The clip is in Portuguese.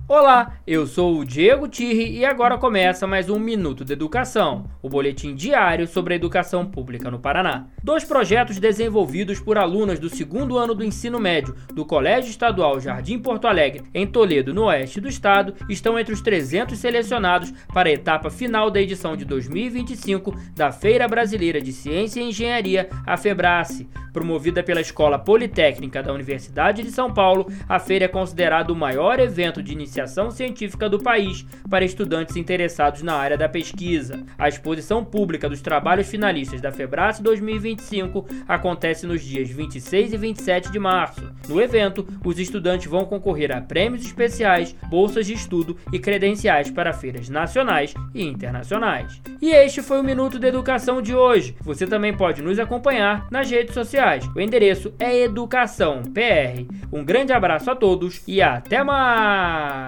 Olá, eu sou o Diego Tirri e agora começa mais um Minuto de Educação, o boletim diário sobre a educação pública no Paraná. 2 projetos desenvolvidos por alunas do 2º ano do ensino médio do Colégio Estadual Jardim Porto Alegre, em Toledo, no oeste do estado, estão entre os 300 selecionados para a etapa final da edição de 2025 da Feira Brasileira de Ciência e Engenharia, a FEBRACE. Promovida pela Escola Politécnica da Universidade de São Paulo, a feira é considerada o maior evento de iniciação científica do país para estudantes interessados na área da pesquisa. A exposição pública dos trabalhos finalistas da FEBRACE 2025 acontece nos dias 26 e 27 de março. No evento, os estudantes vão concorrer a prêmios especiais, bolsas de estudo e credenciais para feiras nacionais e internacionais. E este foi o Minuto de Educação de hoje. Você também pode nos acompanhar nas redes sociais. O endereço é Educação PR. Um grande abraço a todos e até mais!